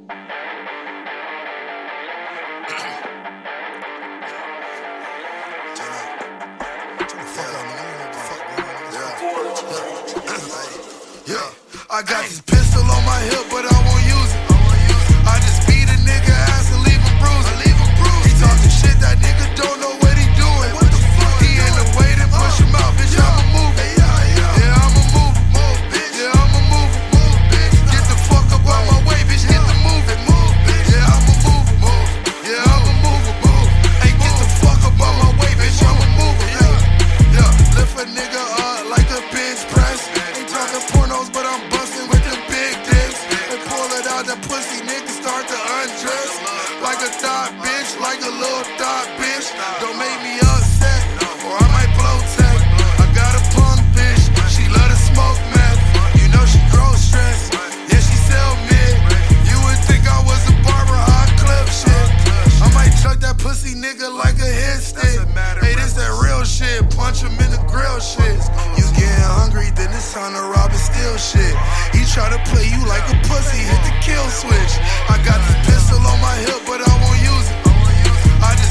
I got this pistol on my hip, but I won't use it. I just beat a nigga ass and leave him bruised. He talking shit, that nigga don't know what he doing. He in the way to push him out, bitch, I'ma move it. Yeah, I'ma move it. Yeah, I'ma move it. Get the fuck up out my way, bitch, get the move it. Yeah, I'ma move it. Yeah, I'ma move it. Hey, get the fuck up out my way, bitch, I'ma move it. Yeah, lift a nigga up like a bench press. Ain't talking pornos, but I'm busting with the big dicks. And pull it out, the pussy nigga start to undress. Like a thought bitch, like a little thought bitch. Don't make me upset, or I might blow tech. I got a punk bitch, she love to smoke meth. You know she grow stress, yeah she sell mid. You would think I was a barber, hot clip shit. I might chuck that pussy nigga like a hit stick. Hey, this that real shit, punch him in the grill shit. You getting hungry, then it's time to rob and steal shit. He try to play you like a pussy, hit the kill switch. I got this pistol on my hip, but I won't use it. I just